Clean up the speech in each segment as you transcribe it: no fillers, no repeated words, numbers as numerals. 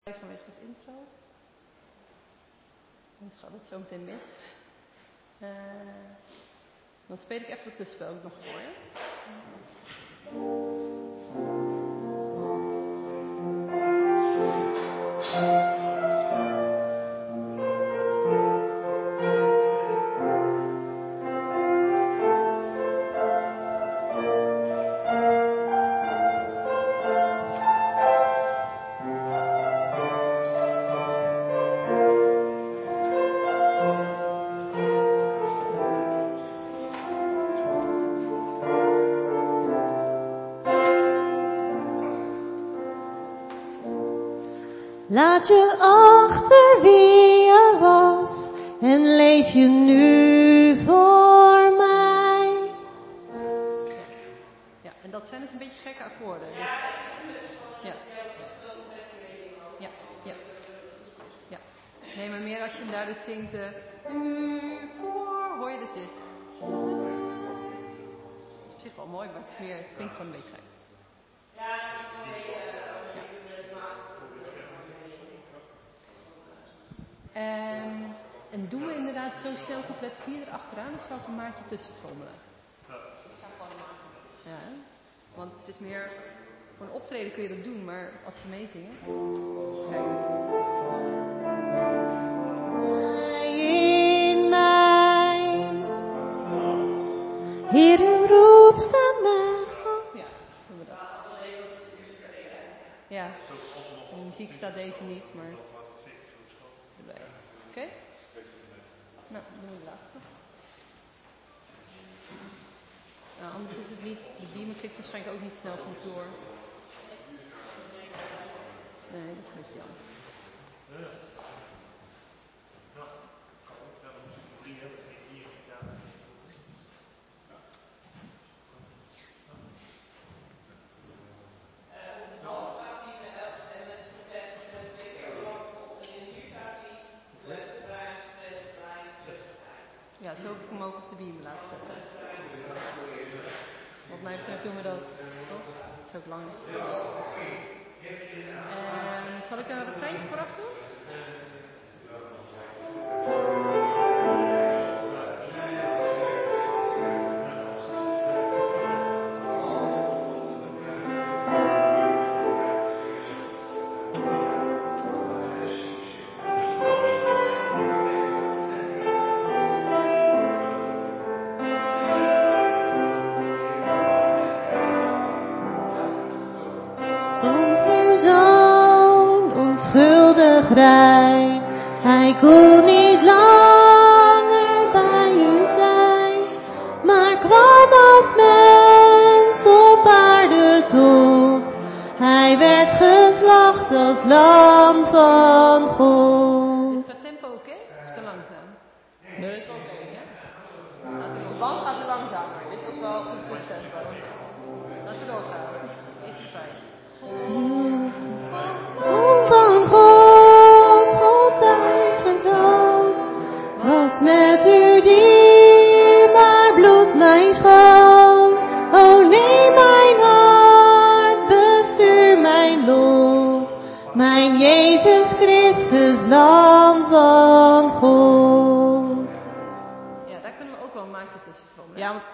Vanwege het intro. Anders gaat het zo meteen mis. Dan speel ik even het tussenspel ook nog voor je. Laat je achter wie je was en leef je nu voor mij. Ja, en dat zijn dus een beetje gekke akkoorden. Dus, ja. Ja, ja. Ja. Nee, maar meer als je daar dus zingt, nu voor, hoor je dus dit. Dat is op zich wel mooi, maar het is meer, het klinkt gewoon een beetje gek. En doen we inderdaad zo snel couplet 4 erachteraan of zou ik een maatje tussen trommelen? Ja, hè? Want het is meer, voor een optreden kun je dat doen, maar als je meezingen. In mij, Heer, roep stem mij. Ja, doen we dat. Ja, in de muziek staat deze niet, maar erbij. Oké? Nou, dan doen we de laatste. Nou, anders is het niet, de beamer klikt waarschijnlijk ook niet snel goed door. Nee, dat is een beetje jammer. Ja, zo heb ik hem ook op de beamer laten zetten. Wat mij betreft doen we dat, toch? Dat is ook lang. Zal ik een refreintje vooraf doen? Rein. Hij kon niet langer bij u zijn, maar kwam als mens op aarde tot. Hij werd geslacht als lam van God. Is het tempo oké? Of te langzaam? Nee, dat is wel oké, hè? De band gaat te langzamer. Dit was wel goed tussentempo. Laten we doorgaan. Is het fijn? Van God, Gods eigen zoon, was met u dierbaar bloed mij schoon. O neem mijn hart, bestuur mijn lot, mijn Jezus Christus, Lam van God. Ja, daar kunnen we ook wel een maatje tussen vormen. Ja, want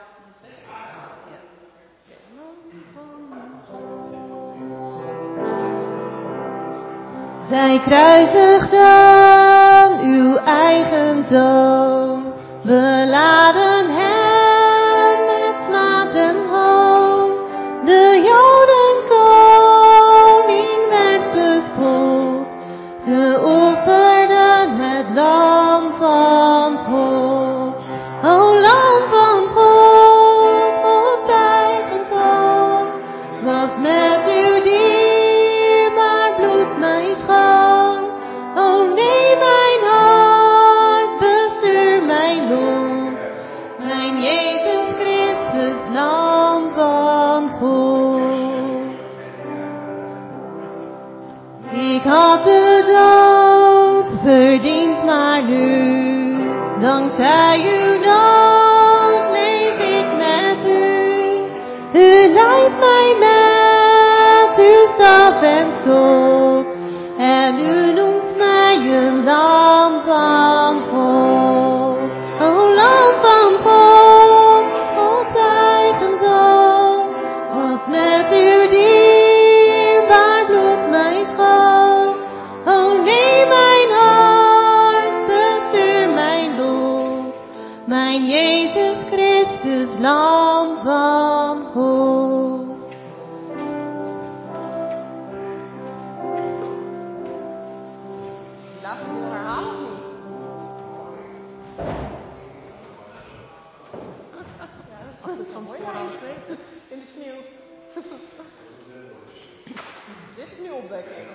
Zij kruisigden uw eigen zoon, beladen hem met smaad en hoon. De Joden koning werd bespot, ze offerden het lam van God. O lam van God, Gods eigen zoon, was met uw dierbaar bloed mij schoon. O neem mijn hart, bestuur mijn lot, mijn Jezus Christus, Lam van God. Ik had de dood verdiend, maar nu, dankzij uw dood, leef ik met u. U leidt mij met uw staf en stok, en David, wil je herhalen of niet? Als we het van tevoren hadden weten. In de sneeuw. Dit is nu opwekking.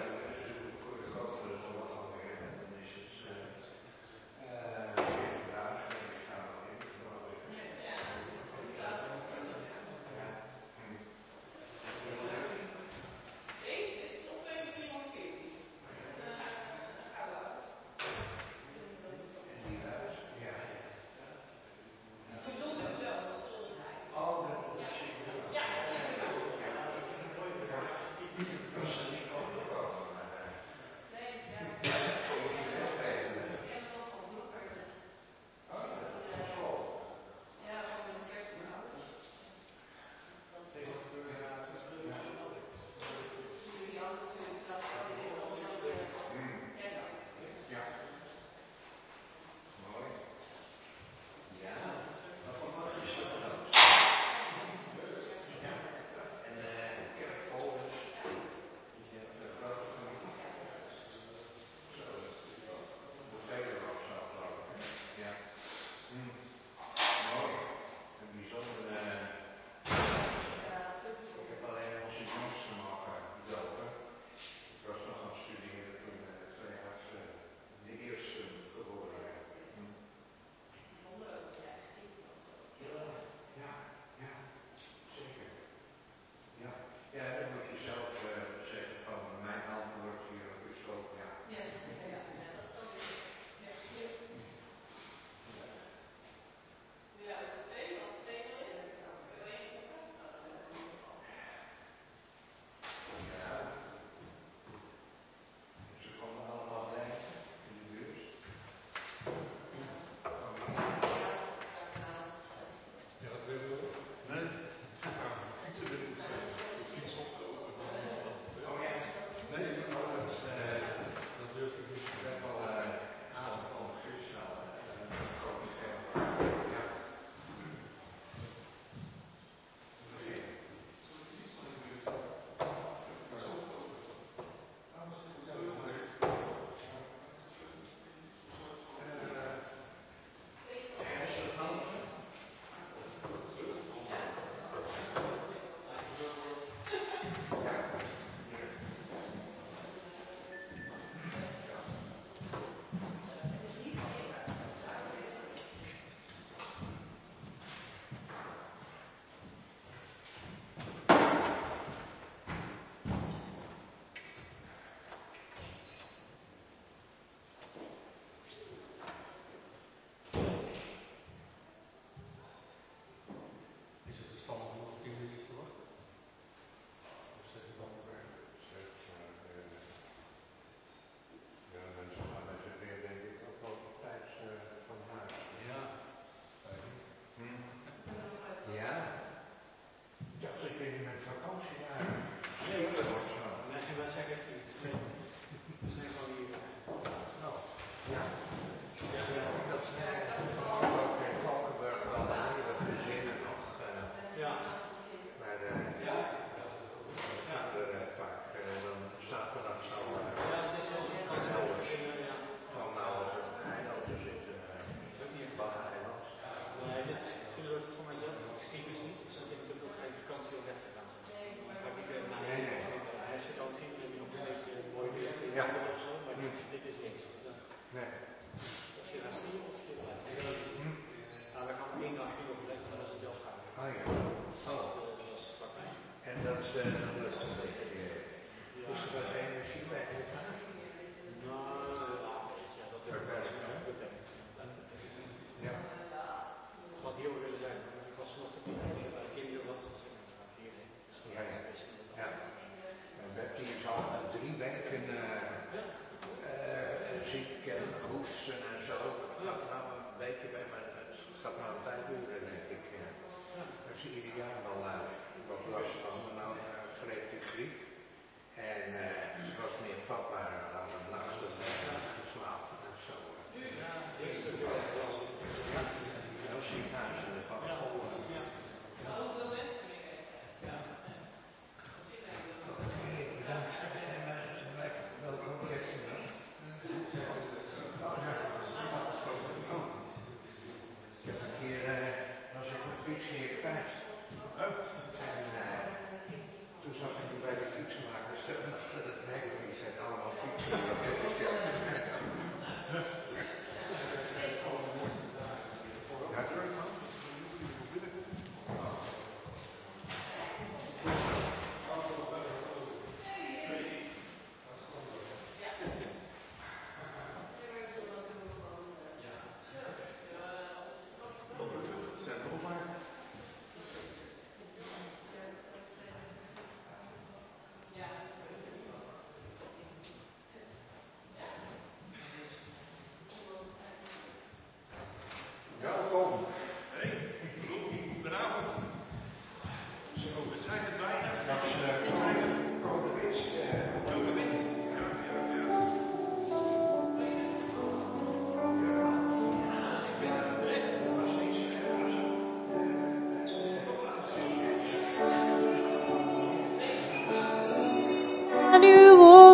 Bedankt en welkom op 13.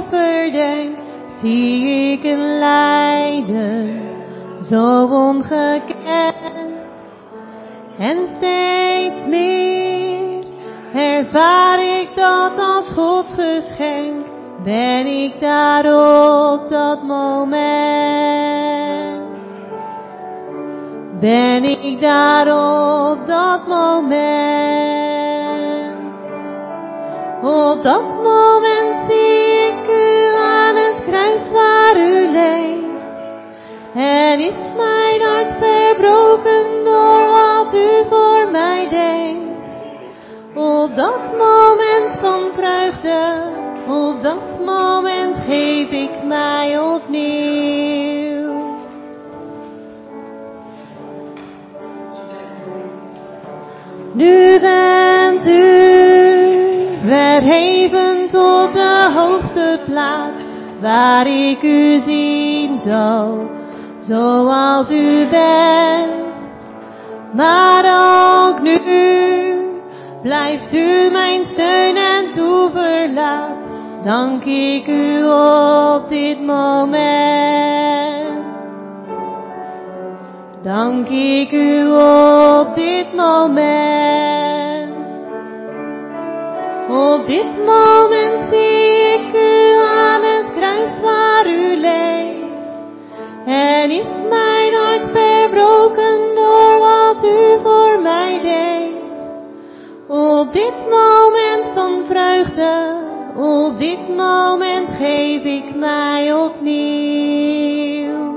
overdenk, zie ik een lijden zo ongekend. En steeds meer ervaar ik dat als Gods geschenk. Ben ik daar op dat moment? Ben ik daar op dat moment? Op dat moment zie ik u aan het kruis waar u leed. En is mijn hart verbroken door wat u voor mij deed. Op dat moment van vreugde, op dat moment geef ik mij opnieuw. Nu bent u verheven tot de hoogste plaats, waar ik u zien zal, zoals u bent. Maar ook nu blijft u mijn steun en toeverlaat. Dank ik u op dit moment. Dank ik u op dit moment. Op dit moment zie ik u aan het kruis waar u leed. En is mijn hart verbroken door wat u voor mij deed. Op dit moment van vreugde, op dit moment geef ik mij opnieuw.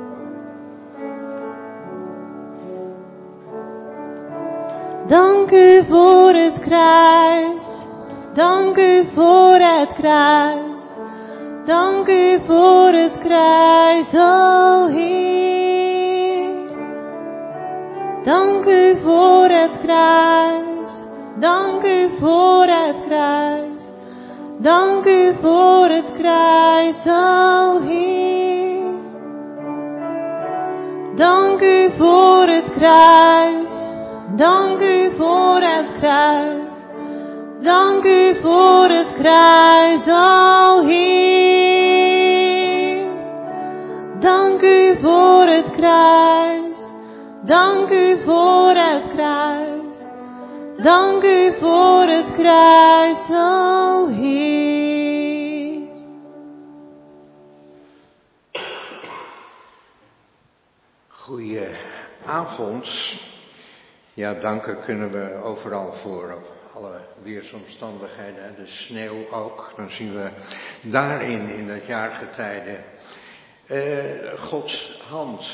Dank u voor het kruis, dank u voor het kruis. Dank u voor het kruis, o Heer. Dank u voor het kruis, dank u voor het kruis. Dank u voor het kruis, o Heer. Dank u voor het kruis, dank u voor het kruis. Dank u voor het kruis, o Heer. Dank u voor het kruis, dank u voor het kruis. Dank u voor het kruis, o Heer. Goedenavond. Ja, danken kunnen we overal voor, op alle weersomstandigheden, de sneeuw ook. Dan zien we daarin, in het jaargetijde, Gods hand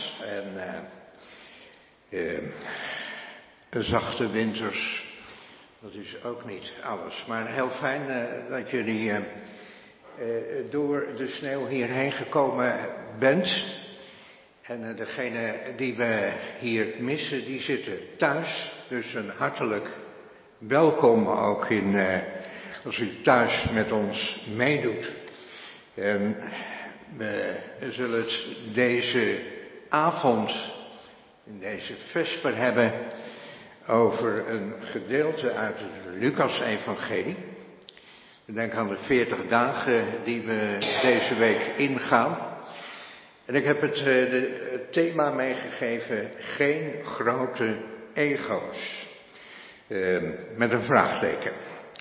en zachte winters. Dat is ook niet alles. Maar heel fijn dat jullie door de sneeuw hierheen gekomen bent. En degene die we hier missen, die zitten thuis. Dus een hartelijk welkom ook als u thuis met ons meedoet. En we zullen het deze avond, in deze vesper hebben, over een gedeelte uit het Lucas-evangelie. We denken aan de 40 dagen die we deze week ingaan. En ik heb het thema meegegeven, geen grote ego's. Met een vraagteken.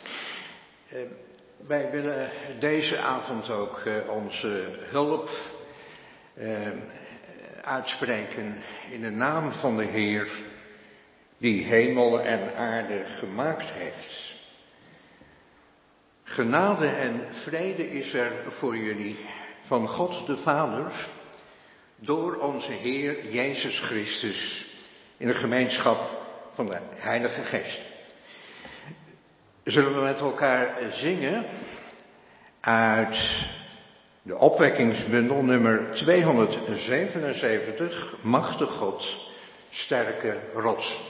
Wij willen deze avond ook onze hulp uitspreken in de naam van de Heer, die hemel en aarde gemaakt heeft. Genade en vrede is er voor jullie van God de Vader, door onze Heer Jezus Christus, in de gemeenschap van de Heilige Geest. Zullen we met elkaar zingen uit de opwekkingsbundel nummer 277, Machtig God, sterke rots.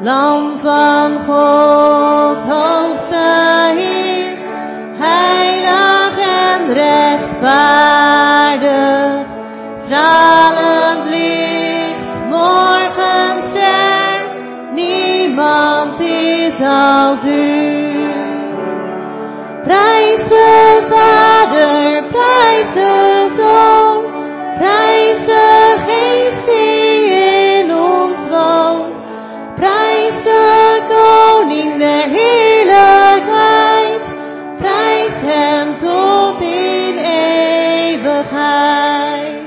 Lam van God, hoogste Heer, heilig en rechtvaardig, stralend licht, morgenster, niemand is als u. Prijs de Vader, prijs de Zoon, prijs de Geest die in ons woont, prijs de Koning der heerlijkheid, prijs hem tot in eeuwigheid.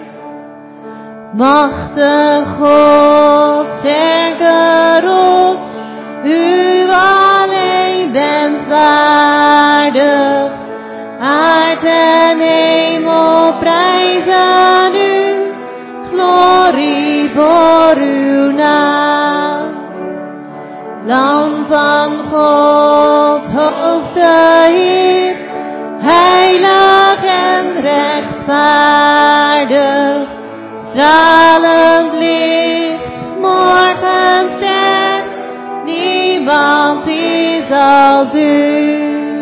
Machtig God, sterke rots, u alleen bent waardig, aard en hemel prijzen u, glorie voor uw naam. Lam van God, hoogste Heer, heilig en rechtvaardig, stralend licht, morgenster, niemand is als u.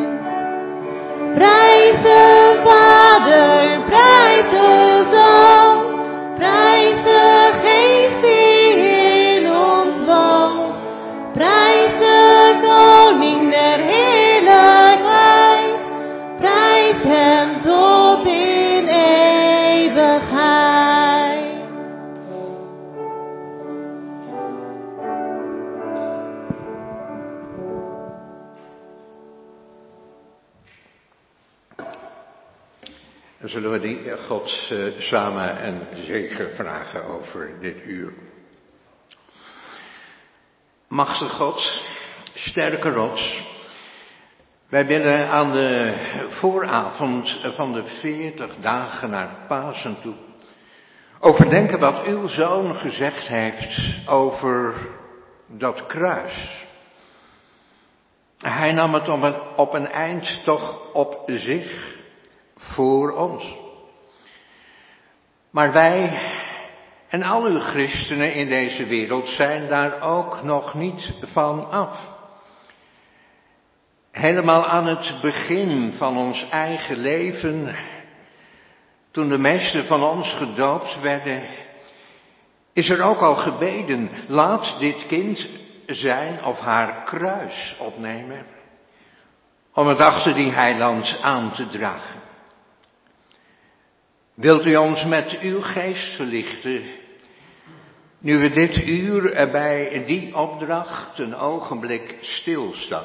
Prijs de Vader, prijs de Zoon, prijs de Geest die in ons woont, prijs de Koning der heerlijkheid, prijs hem tot in eeuwigheid. Dan zullen we die God samen een zegen vragen over dit uur. Machtige God, sterke rots, wij willen aan de vooravond van de 40 dagen naar Pasen toe overdenken wat uw Zoon gezegd heeft over dat kruis. Hij nam het op een eind toch op zich voor ons. Maar wij en al uw christenen in deze wereld zijn daar ook nog niet van af. Helemaal aan het begin van ons eigen leven, toen de meesten van ons gedoopt werden, is er ook al gebeden, laat dit kind zijn of haar kruis opnemen, om het achter die heiland aan te dragen. Wilt u ons met uw geest verlichten, nu we dit uur bij die opdracht een ogenblik stilstaan.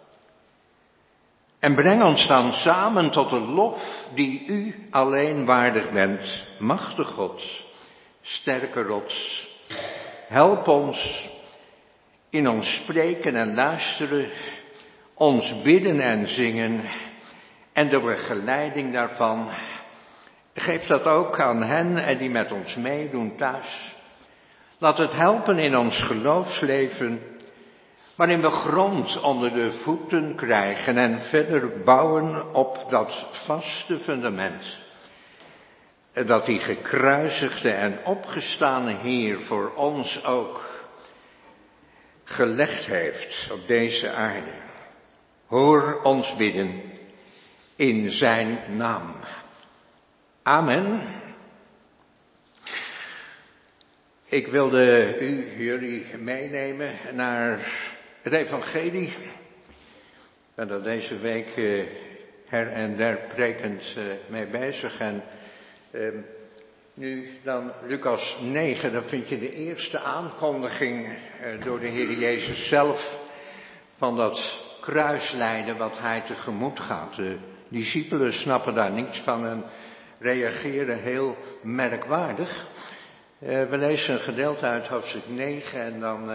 En breng ons dan samen tot de lof die u alleen waardig bent, machtig God, sterke rots. Help ons in ons spreken en luisteren, ons bidden en zingen en de begeleiding daarvan. Geef dat ook aan hen die met ons meedoen thuis. Laat het helpen in ons geloofsleven, waarin we grond onder de voeten krijgen en verder bouwen op dat vaste fundament. Dat die gekruisigde en opgestane Heer voor ons ook gelegd heeft op deze aarde. Hoor ons bidden in zijn naam. Amen. Ik wilde jullie meenemen naar het evangelie. Ik ben er deze week her en der prekend mee bezig. En nu dan Lucas 9, dan vind je de eerste aankondiging door de Heer Jezus zelf van dat kruislijden wat hij tegemoet gaat. De discipelen snappen daar niets van en reageren heel merkwaardig. We lezen een gedeelte uit hoofdstuk 9 en dan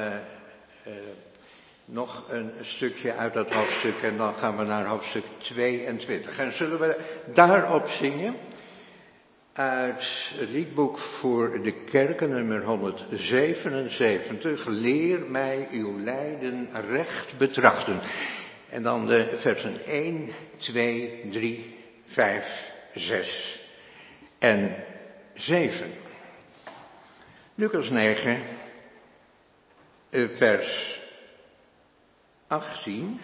nog een stukje uit dat hoofdstuk en dan gaan we naar hoofdstuk 22. En zullen we daarop zingen uit het liedboek voor de kerken, nummer 177, leer mij uw lijden recht betrachten. En dan de versen 1, 2, 3, 5, 6 en 7. Lucas 9, vers 18.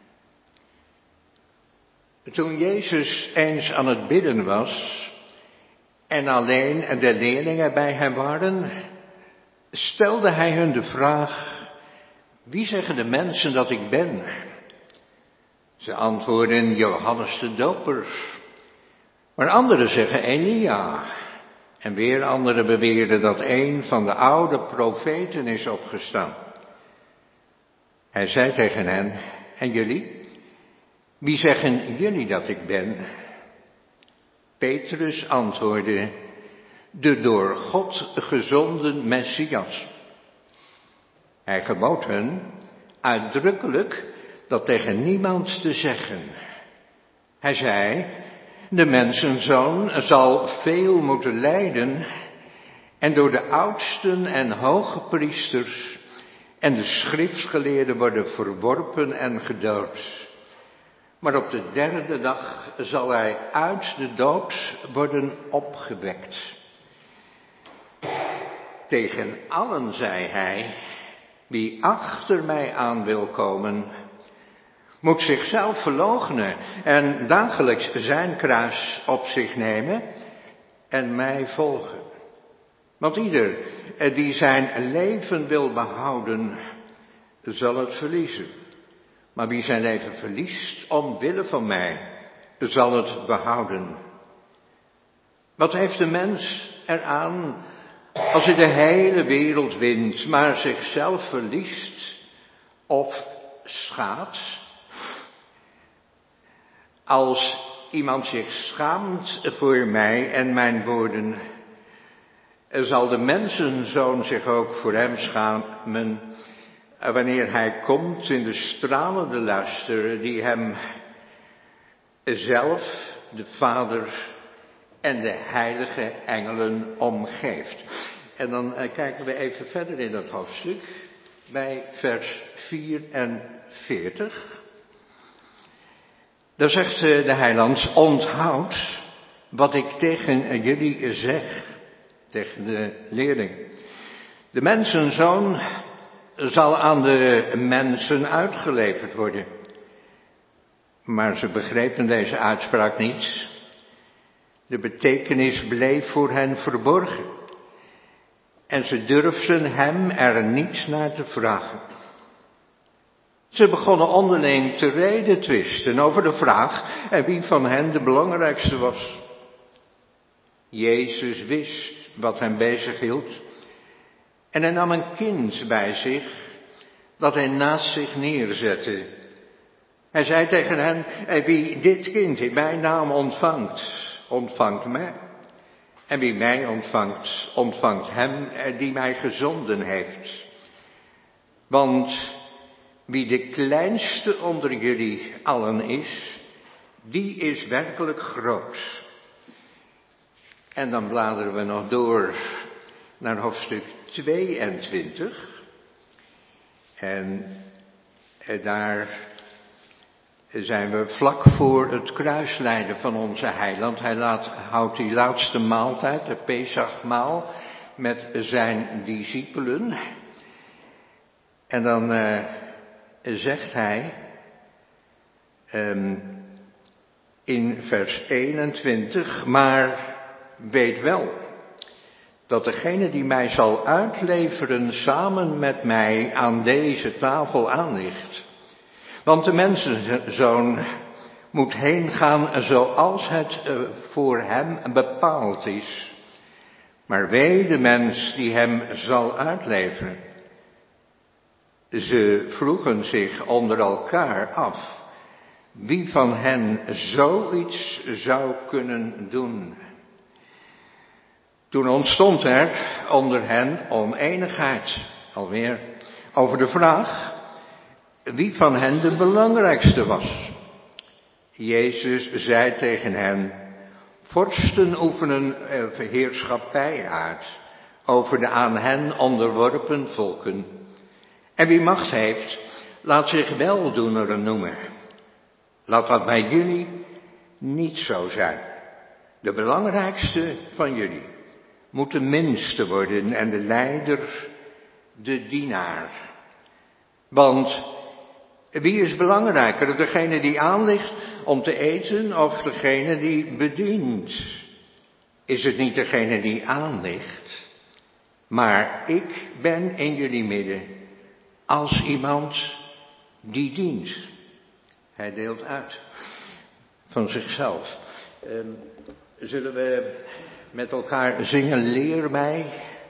Toen Jezus eens aan het bidden was en alleen de leerlingen bij hem waren, stelde hij hun de vraag: wie zeggen de mensen dat ik ben? Ze antwoordden: Johannes de Doper. Maar anderen zeggen Elia. En weer anderen beweren dat een van de oude profeten is opgestaan. Hij zei tegen hen: en jullie? Wie zeggen jullie dat ik ben? Petrus antwoordde: de door God gezonden Messias. Hij gebood hun uitdrukkelijk dat tegen niemand te zeggen. Hij zei: de mensenzoon zal veel moeten lijden en door de oudsten en hoge priesters en de schriftgeleerden worden verworpen en gedood. Maar op de derde dag zal hij uit de dood worden opgewekt. Tegen allen zei hij: wie achter mij aan wil komen, moet zichzelf verloochenen en dagelijks zijn kruis op zich nemen en mij volgen. Want ieder die zijn leven wil behouden, zal het verliezen. Maar wie zijn leven verliest omwille van mij, zal het behouden. Wat heeft de mens eraan als hij de hele wereld wint, maar zichzelf verliest of schaadt? Als iemand zich schaamt voor mij en mijn woorden, zal de mensenzoon zich ook voor hem schamen, wanneer hij komt in de stralende luister die hem zelf, de Vader en de heilige engelen omgeeft. En dan kijken we even verder in dat hoofdstuk, bij vers 44. Daar zegt de heiland: onthoud wat ik tegen jullie zeg, tegen de leerling. De mensenzoon zal aan de mensen uitgeleverd worden. Maar ze begrepen deze uitspraak niet. De betekenis bleef voor hen verborgen. En ze durfden hem er niets naar te vragen. Ze begonnen onderling te redetwisten over de vraag wie van hen de belangrijkste was. Jezus wist wat hem bezighield. En hij nam een kind bij zich, dat hij naast zich neerzette. Hij zei tegen hen: wie dit kind in mijn naam ontvangt, ontvangt mij. En wie mij ontvangt, ontvangt hem die mij gezonden heeft. Want wie de kleinste onder jullie allen is, die is werkelijk groot. En dan bladeren we nog door naar hoofdstuk 22. En daar zijn we vlak voor het kruislijden van onze heiland. Hij houdt die laatste maaltijd, de Pesachmaal, met zijn discipelen. En dan zegt hij in vers 21, maar weet wel dat degene die mij zal uitleveren samen met mij aan deze tafel aanligt. Want de mensenzoon moet heen gaan zoals het voor hem bepaald is. Maar wee de mens die hem zal uitleveren. Ze vroegen zich onder elkaar af wie van hen zoiets zou kunnen doen. Toen ontstond er onder hen oneenigheid, alweer, over de vraag wie van hen de belangrijkste was. Jezus zei tegen hen: vorsten oefenen heerschappij uit over de aan hen onderworpen volken. En wie macht heeft, laat zich weldoener noemen. Laat dat bij jullie niet zo zijn. De belangrijkste van jullie moet de minste worden en de leider de dienaar. Want Wie is belangrijker? Degene die aanligt om te eten of degene die bedient? Is het niet degene die aanligt? Maar ik ben in jullie midden als iemand die dient. Hij deelt uit van zichzelf. Zullen we met elkaar zingen, leer mij,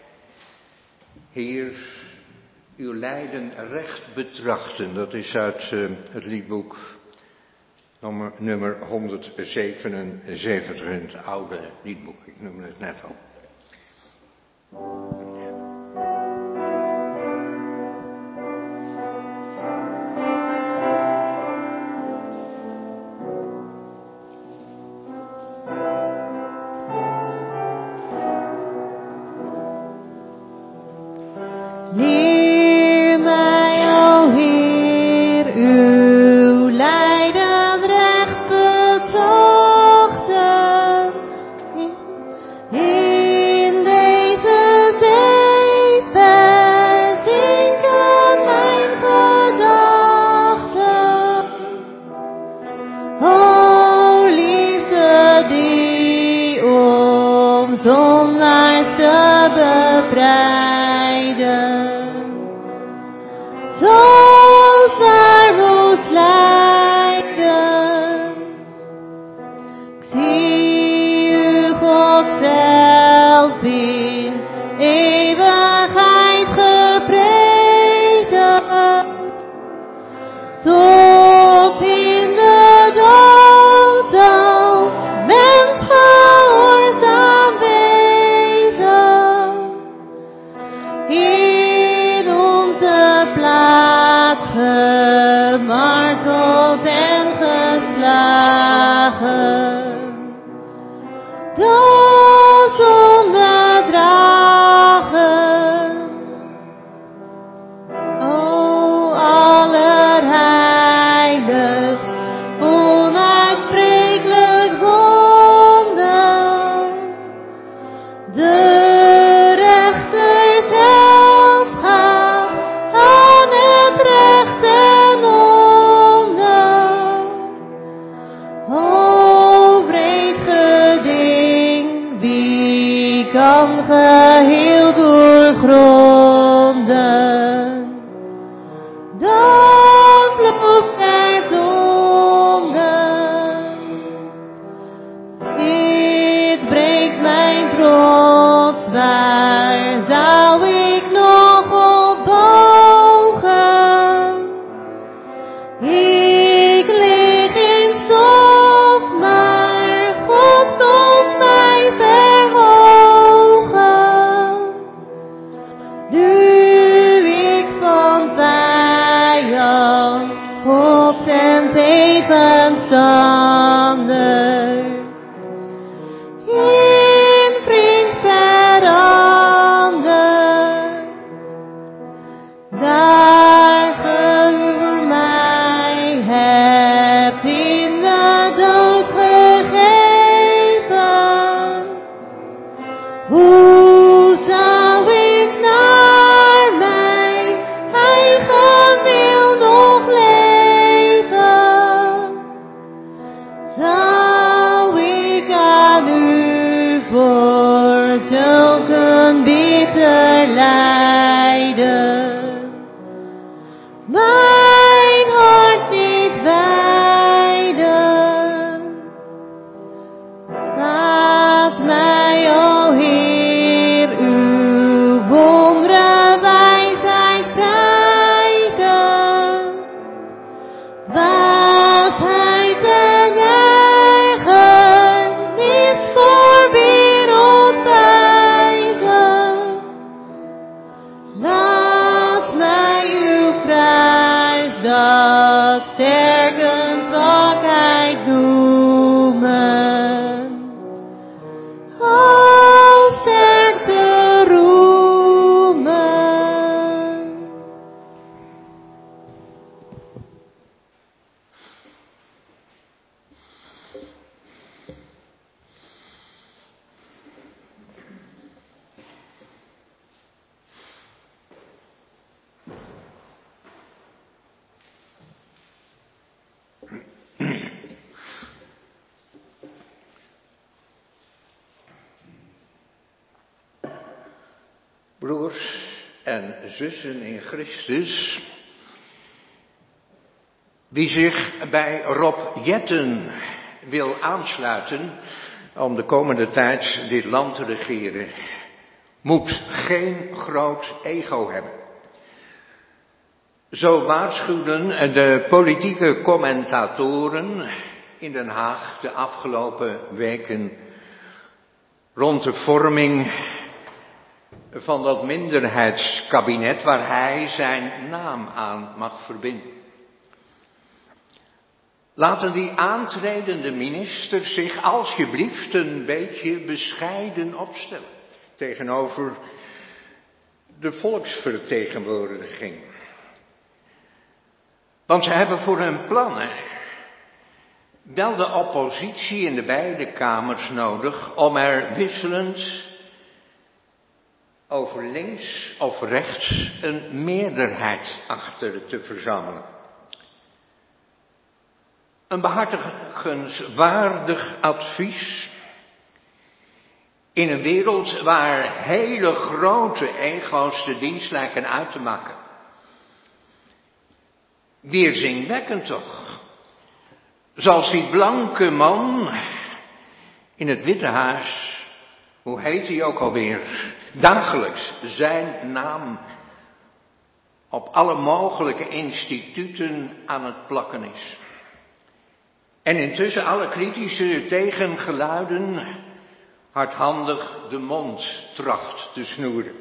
Heer, uw lijden recht betrachten. Dat is uit het liedboek nummer 177, het oude liedboek. Ik noemde het net al. Leer mij, o Heer, uw lijden recht betrachten. In deze zee verzinken mijn gedachten. O liefde die om zondaars te bevrijden. Zo zwaar moest lijden. Ik zie u, God zelf, in eeuwigheid geprezen. Tot in de dood als mens gehoorzaam wezen. In onze plaats gemarteld en geslagen. De zonde dragen. O allerheiligst, onuitsprekelijk wonder. De rechter zelf gaat aan het recht ten onder. O wreed geding, wie kan geheel doorgronden? De vloed der zonde. Dit breekt mijn trots, waar zou ik nog op bogen? Ik lig in stof, maar God komt mij verhogen. Nu ik van vijand, God en tegenstander, in vriend verander. Daar ge mij hebt in de dood gegeven. Hoe zou ik naar mijn eigen wil nog leven? broers en zussen in Christus, wie zich bij Rob Jetten wil aansluiten om de komende tijd dit land te regeren, moet geen groot ego hebben. Zo waarschuwden de politieke commentatoren in Den Haag de afgelopen weken rond de vorming van dat minderheidskabinet waar hij zijn naam aan mag verbinden. Laten die aantredende ministers zich alsjeblieft een beetje bescheiden opstellen tegenover de volksvertegenwoordiging. Want ze hebben voor hun plannen wel de oppositie in de beide kamers nodig om er wisselend over links of rechts een meerderheid achter te verzamelen. Een behartigenswaardig advies in een wereld waar hele grote ego's de dienst lijken uit te maken. Weerzinwekkend toch. Zoals die blanke man in het Witte Huis, hoe heet hij ook alweer, dagelijks zijn naam op alle mogelijke instituten aan het plakken is. En intussen alle kritische tegengeluiden hardhandig de mond tracht te snoeren.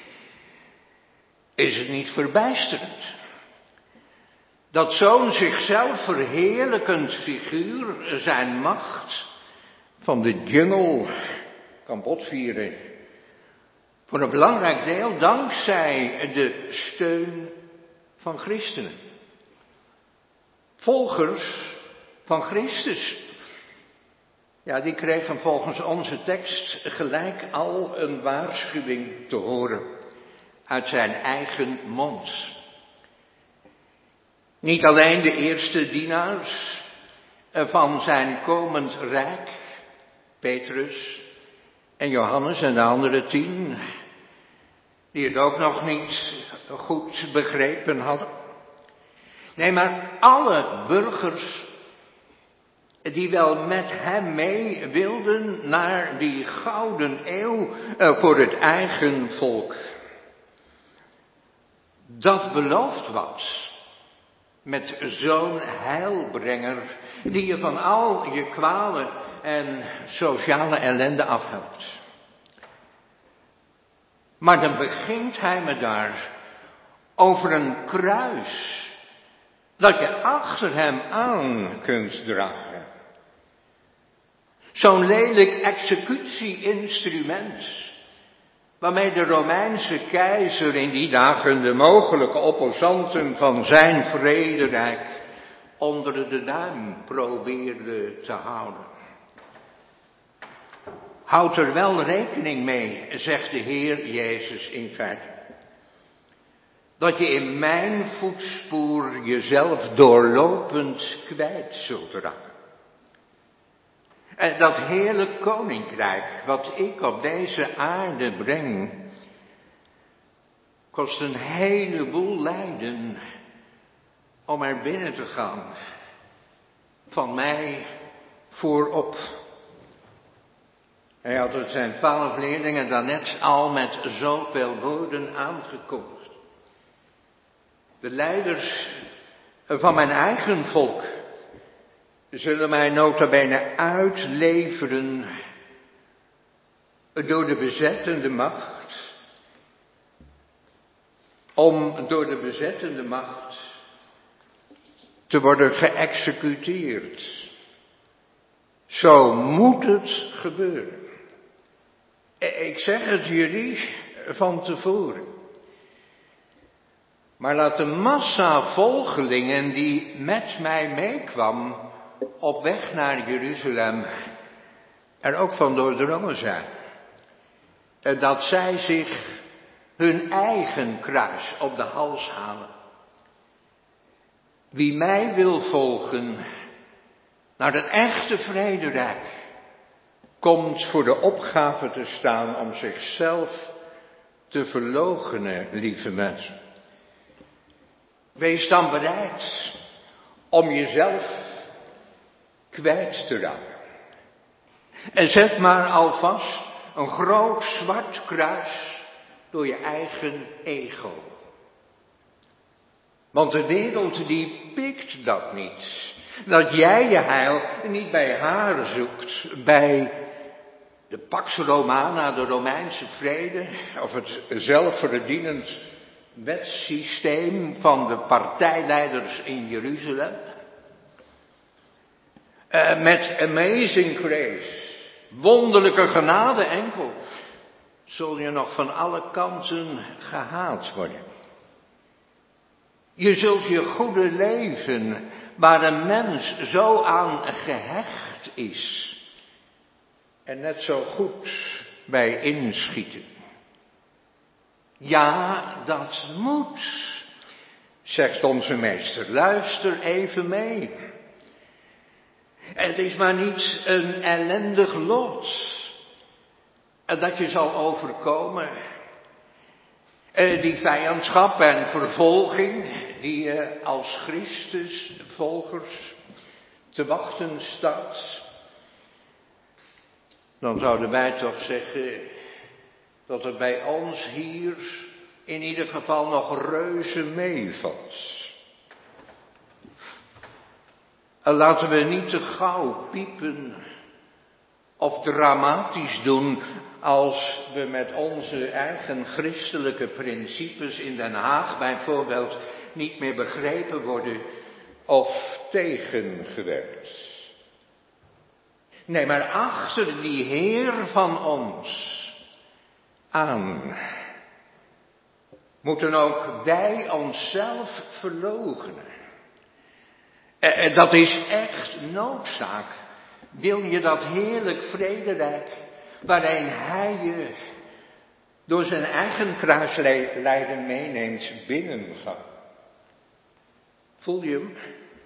Is het niet verbijsterend dat zo'n zichzelf verheerlijkend figuur zijn macht van de jungle kan botvieren? Voor een belangrijk deel dankzij de steun van christenen. Volgers van Christus. Ja, die kregen volgens onze tekst gelijk al een waarschuwing te horen uit zijn eigen mond. Niet alleen de eerste dienaars van zijn komend rijk, Petrus en Johannes en de andere 10, die het ook nog niet goed begrepen hadden. Nee, maar alle burgers die wel met hem mee wilden naar die gouden eeuw voor het eigen volk. Dat belooft wat. Met zo'n heilbrenger die je van al je kwalen en sociale ellende afhelpt. Maar dan begint hij me daar over een kruis dat je achter hem aan kunt dragen. Zo'n lelijk executie-instrument, waarmee de Romeinse keizer in die dagen de mogelijke opposanten van zijn vrederijk onder de duim probeerde te houden. Houd er wel rekening mee, zegt de Heer Jezus in feite, dat je in mijn voetspoor jezelf doorlopend kwijt zult raken. En dat heerlijk koninkrijk wat ik op deze aarde breng, kost een heleboel lijden om er binnen te gaan. Van mij voorop. Hij had het zijn 12 leerlingen daarnet al met zoveel woorden aangekondigd. De leiders van mijn eigen volk zullen mij nota bene uitleveren door de bezettende macht, om door de bezettende macht te worden geëxecuteerd. Zo moet het gebeuren. Ik zeg het jullie van tevoren. Maar laat de massa volgelingen die met mij meekwam op weg naar Jeruzalem er ook van doordrongen zijn. Dat zij zich hun eigen kruis op de hals halen. Wie mij wil volgen naar het echte vrederijk, komt voor de opgave te staan om zichzelf te verloochenen, lieve mensen. Wees dan bereid om jezelf kwijt te raken. En zet maar alvast een groot zwart kruis door je eigen ego. Want de wereld die pikt dat niet. Dat jij je heil niet bij haar zoekt, bij de Pax Romana, de Romeinse vrede, of het zelfverdienend wetssysteem van de partijleiders in Jeruzalem. Met amazing grace, wonderlijke genade enkel, zul je nog van alle kanten gehaat worden. Je zult je goede leven, waar een mens zo aan gehecht is, en net zo goed bij inschieten. Ja, dat moet, zegt onze meester. Luister even mee. Het is maar niet een ellendig lot dat je zal overkomen. Die vijandschap en vervolging die je als Christusvolgers te wachten staat. Dan zouden wij toch zeggen dat het bij ons hier in ieder geval nog reuze meevalt. Laten we niet te gauw piepen of dramatisch doen als we met onze eigen christelijke principes in Den Haag bijvoorbeeld niet meer begrepen worden of tegengewerkt. Nee, maar achter die Heer van ons aan moeten ook wij onszelf verloochenen. Dat is echt noodzaak. Wil je dat heerlijk vrederijk, waarin hij je door zijn eigen kruislijden meeneemt, binnengaan? Voel je hem?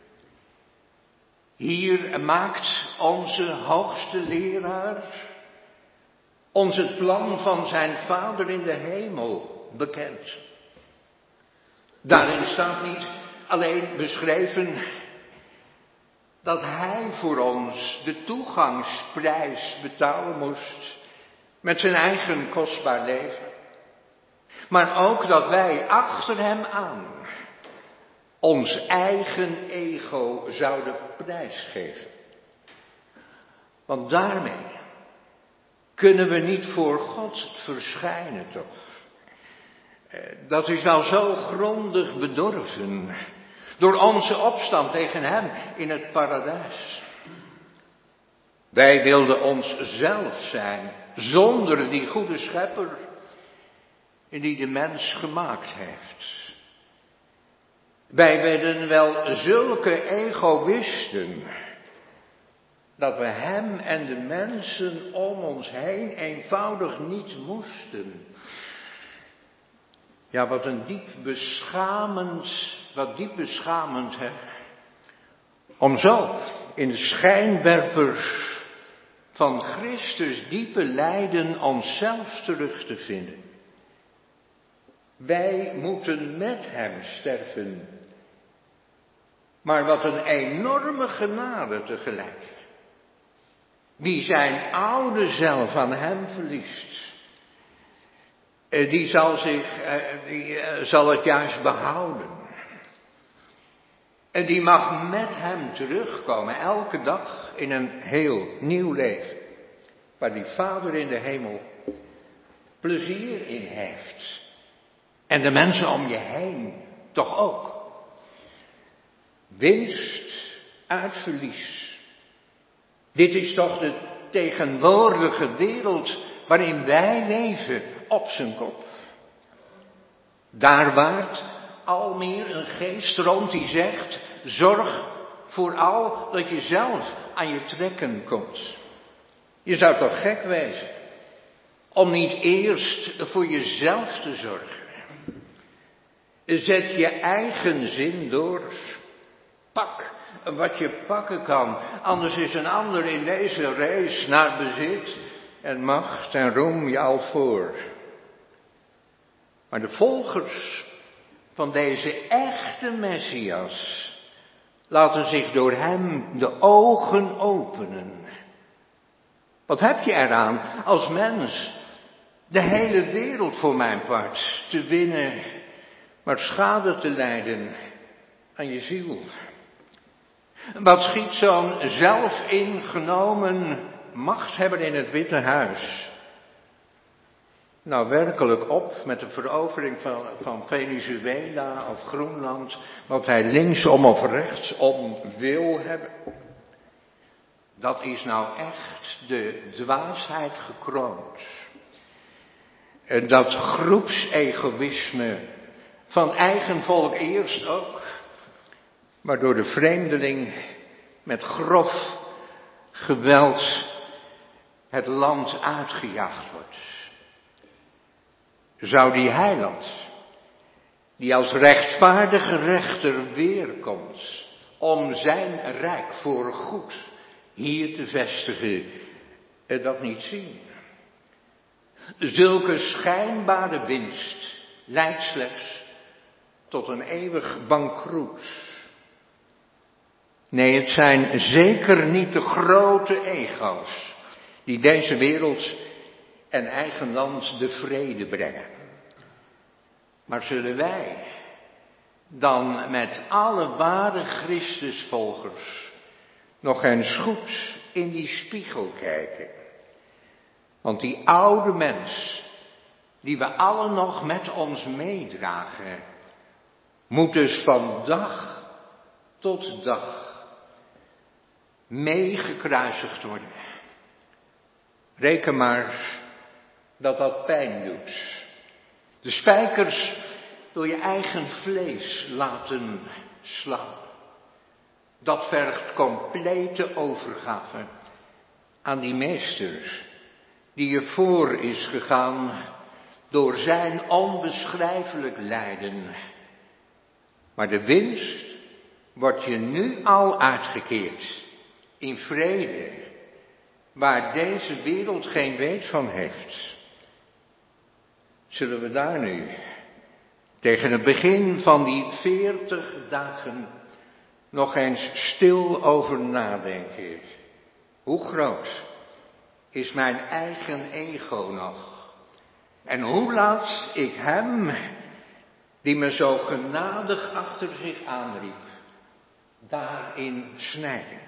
Hier maakt onze hoogste leraar ons het plan van zijn Vader in de hemel bekend. Daarin staat niet alleen beschreven dat hij voor ons de toegangsprijs betalen moest met zijn eigen kostbaar leven, maar ook dat wij achter hem aan ons eigen ego zouden prijsgeven. Want daarmee kunnen we niet voor God verschijnen, toch? Dat is wel zo grondig bedorven door onze opstand tegen hem in het paradijs. Wij wilden ons zelf zijn, zonder die goede schepper die de mens gemaakt heeft. Wij werden wel zulke egoïsten, dat we hem en de mensen om ons heen eenvoudig niet moesten. Ja, wat diep beschamend, hè. Om zo in de schijnwerpers van Christus diepe lijden onszelf terug te vinden. Wij moeten met hem sterven. Maar wat een enorme genade tegelijk. Die zijn oude zelf aan hem verliest. Die zal het juist behouden. En die mag met hem terugkomen, elke dag in een heel nieuw leven. Waar die Vader in de hemel plezier in heeft. En de mensen om je heen toch ook. Winst uit verlies. Dit is toch de tegenwoordige wereld waarin wij leven, op zijn kop. Daar waart al meer een geest rond die zegt, zorg vooral dat je zelf aan je trekken komt. Je zou toch gek wezen om niet eerst voor jezelf te zorgen. Zet je eigen zin door. Pak wat je pakken kan. Anders is een ander in deze race naar bezit en macht en roem je al voor. Maar de volgers van deze echte Messias laten zich door hem de ogen openen. Wat heb je eraan als mens de hele wereld voor mijn part te winnen, maar schade te lijden aan je ziel? Wat schiet zo'n zelfingenomen machthebber in het Witte Huis nou werkelijk op met de verovering van Venezuela of Groenland, wat hij linksom of rechtsom wil hebben? Dat is nou echt de dwaasheid gekroond. Dat groepsegoïsme van eigen volk eerst ook, maar door de vreemdeling met grof geweld het land uitgejaagd wordt. Zou die heiland, die als rechtvaardige rechter weerkomt om zijn rijk voor goed hier te vestigen, dat niet zien? Zulke schijnbare winst leidt slechts tot een eeuwig bankroet. Nee, het zijn zeker niet de grote ego's die deze wereld en eigen land de vrede brengen. Maar zullen wij dan met alle ware Christusvolgers nog eens goed in die spiegel kijken? Want die oude mens, die we allen nog met ons meedragen, moet dus van dag tot dag meegekruisigd worden. Reken maar dat dat pijn doet. De spijkers door je eigen vlees laten slaan. Dat vergt complete overgave aan die meester die je voor is gegaan door zijn onbeschrijfelijk lijden. Maar de winst wordt je nu al uitgekeerd in vrede, waar deze wereld geen weet van heeft. Zullen we daar nu tegen het begin van die 40 dagen nog eens stil over nadenken? Hoe groot is mijn eigen ego nog? En hoe laat ik hem, die me zo genadig achter zich aanriep, daarin snijden?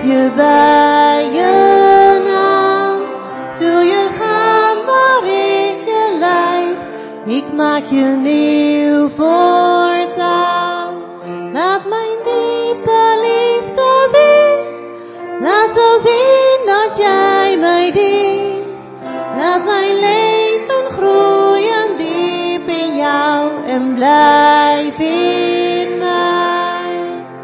je bij je naam. Zul je gaan waar ik je leid. Ik maak je nieuw voortaan. Laat mijn diepe liefde zien. Laat zo zien dat jij mij dient. Laat mijn leven groeien diep in jou en blijf in mij.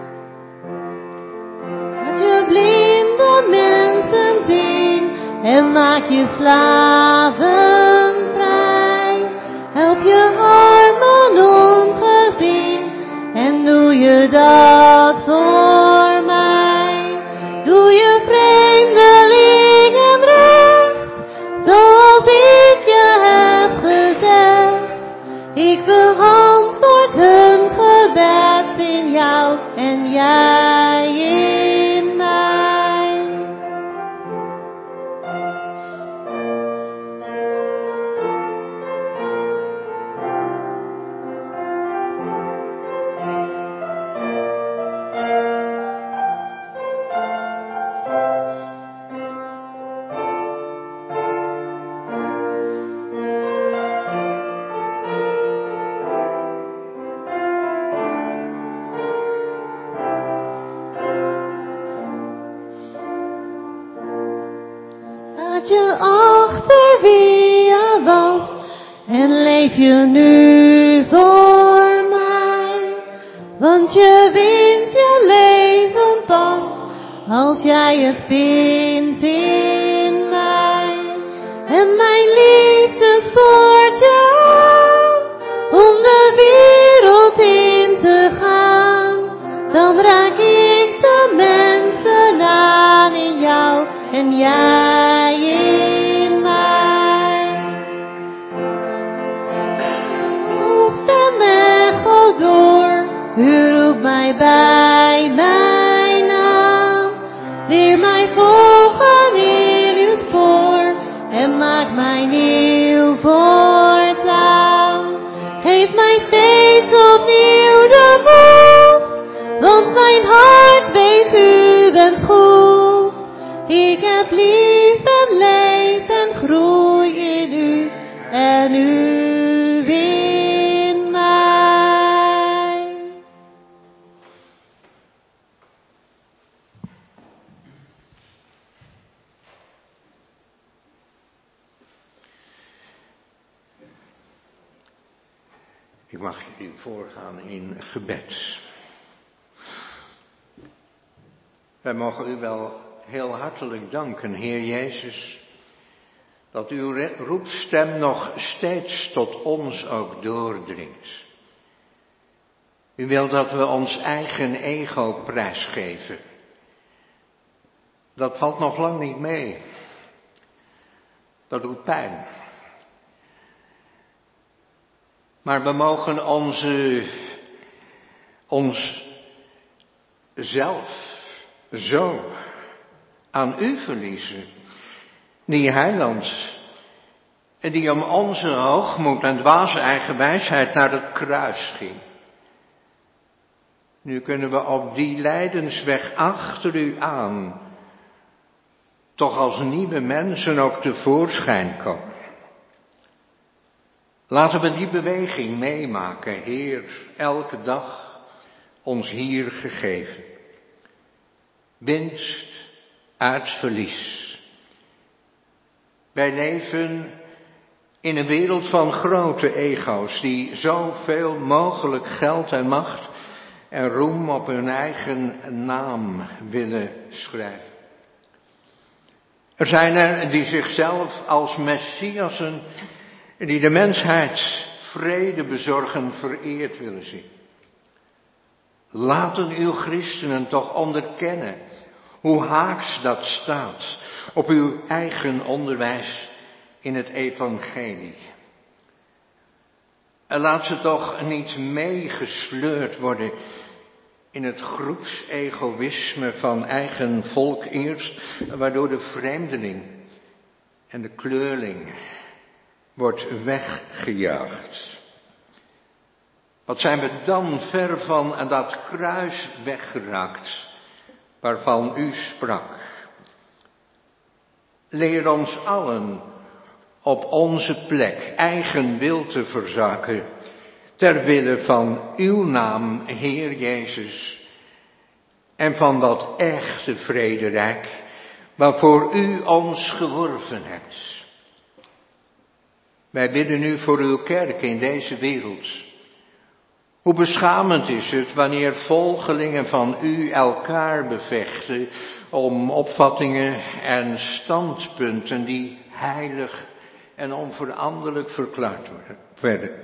Laat je blinde mensen zien en maak je slaven vrij. Help je armen ongezien en doe je dat voor mij. Doe je vreemdelingen recht, zoals ik je heb gezegd. Ik beantwoord hun gebed in jou en jij in mij. Laat je achter wie je was en leef je nu voor mij. Want je wint je leven pas als jij het vindt in mij. En mijn liefde spoort je aan om de wereld in te gaan. Dan raak ik de mensen aan in jou en jij in mij. Roep stem echo door, u roept mij bij mijn naam. Leer mij volgen in uw spoor en maak mij nieuw voortaan. Geef mij steeds opnieuw de moed, want mijn hart weet u bent goed. Ik heb lief en leef en groei in u en u in mij. Ik mag jullie voorgaan in gebed. Wij mogen u wel heel hartelijk danken, Heer Jezus, dat uw roepstem nog steeds tot ons ook doordringt. U wilt dat we ons eigen ego prijsgeven. Dat valt nog lang niet mee. Dat doet pijn. Maar we mogen onszelf zo aan u verliezen, die heiland, die om onze hoogmoed en dwaze eigen wijsheid naar het kruis ging. Nu kunnen we op die lijdensweg achter u aan, toch als nieuwe mensen ook tevoorschijn komen. Laten we die beweging meemaken, Heer, elke dag ons hier gegeven. Winst uit verlies. Wij leven in een wereld van grote ego's die zoveel mogelijk geld en macht en roem op hun eigen naam willen schrijven. Er zijn er die zichzelf als messiassen die de mensheid vrede bezorgen vereerd willen zien. Laten uw christenen toch onderkennen hoe haaks dat staat op uw eigen onderwijs in het evangelie. En laat ze toch niet meegesleurd worden in het groepsegoïsme van eigen volk eerst, waardoor de vreemdeling en de kleurling wordt weggejaagd. Wat zijn we dan ver van dat kruis weggeraakt, waarvan u sprak. Leer ons allen op onze plek eigen wil te verzaken, ter wille van uw naam, Heer Jezus, en van dat echte vrederijk waarvoor u ons geworven hebt. Wij bidden u voor uw kerk in deze wereld. Hoe beschamend is het wanneer volgelingen van u elkaar bevechten om opvattingen en standpunten die heilig en onveranderlijk verklaard werden.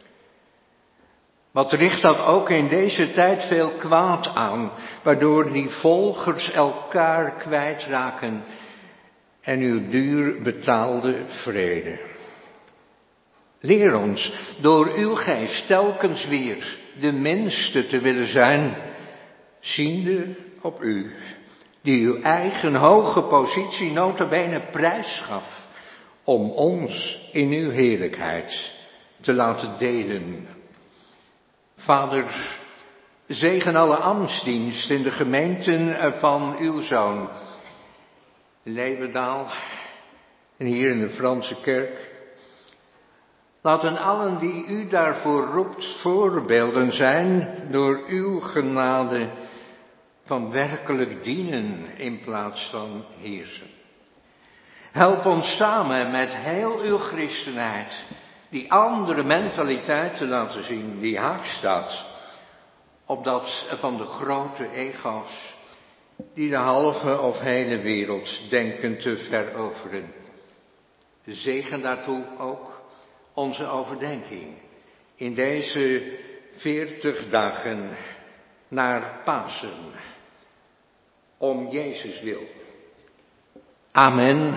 Wat richt dat ook in deze tijd veel kwaad aan, waardoor die volgers elkaar kwijtraken en uw duur betaalde vrede. Leer ons door uw geest telkens weer de minste te willen zijn, ziende op u, die uw eigen hoge positie nota bene prijs gaf, om ons in uw heerlijkheid te laten delen. Vader, zegen alle ambtsdienst in de gemeenten van uw Zoon, Leeuwendaal en hier in de Franse kerk. Laten allen die u daarvoor roept voorbeelden zijn door uw genade van werkelijk dienen in plaats van heersen. Help ons samen met heel uw christenheid die andere mentaliteit te laten zien die haak staat op dat van de grote ego's die de halve of hele wereld denken te veroveren. Zegen daartoe ook onze overdenking in deze 40 dagen naar Pasen, om Jezus wil. Amen.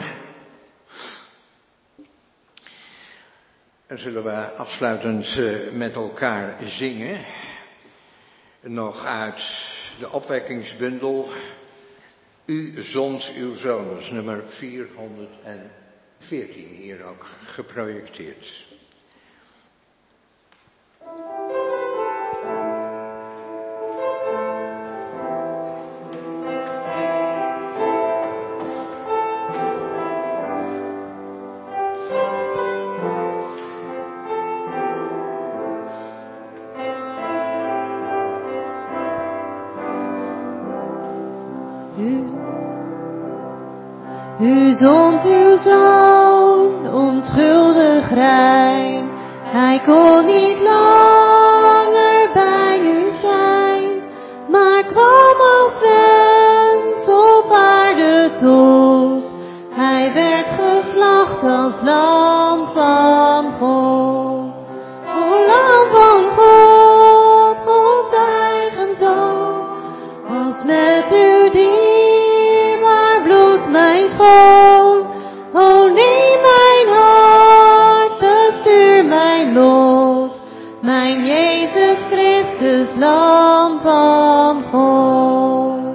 En zullen we afsluitend met elkaar zingen, nog uit de opwekkingsbundel, U zond uw Zoon, dat is nummer 414, hier ook geprojecteerd. U zond uw Zoon, onschuldig rein. Hij kon niet langer bij u zijn, maar kwam als mens op aarde tot. Hij werd geslacht als lam van God. O lam van God, Gods eigen Zoon, was met uw dierbaar bloed mij schoon. O neem mijn hart, bestuur mijn lot, mijn Jezus Christus, lam van God.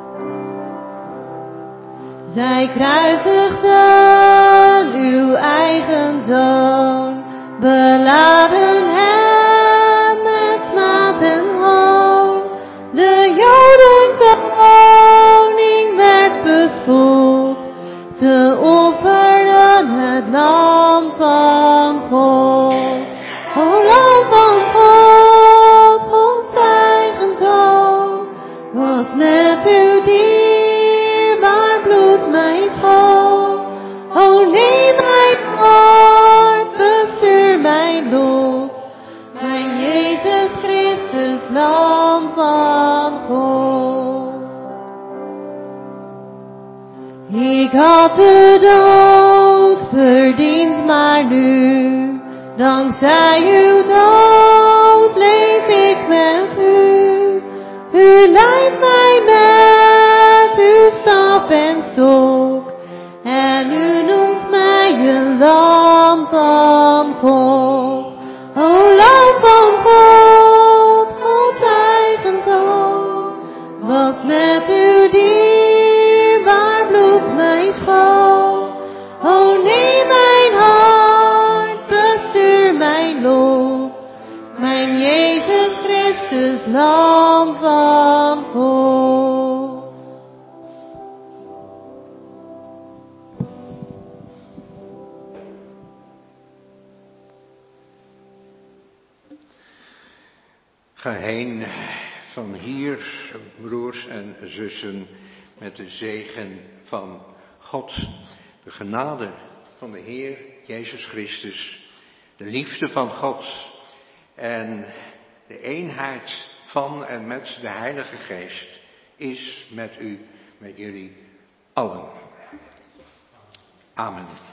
Zij kruisigden uw eigen Zoon, beladen hem met smaad en hoon. De Joden koning werd bespoeld, ze offerden het lam van God. O lam van God, Gods eigen Zoon, was met uw dierbaar bloed mij schoon. O neem mijn hart, bestuur mijn lot, mijn Jezus Christus, lam van God. Ik had de dood verdiend, maar nu, dankzij uw dood, leef ik met u. U leidt mij met uw staf en stok, en u noemt mij een lam van God. O lam van God, Gods eigen Zoon, was met uw dierbaar bloed mij schoon. O neem mijn hart, bestuur mijn lot, mijn Jezus Christus, lam van God. Ga heen van hier, broers en zussen, met de zegen van God, de genade van de Heer Jezus Christus, de liefde van God en de eenheid van en met de Heilige Geest is met u, met jullie allen. Amen.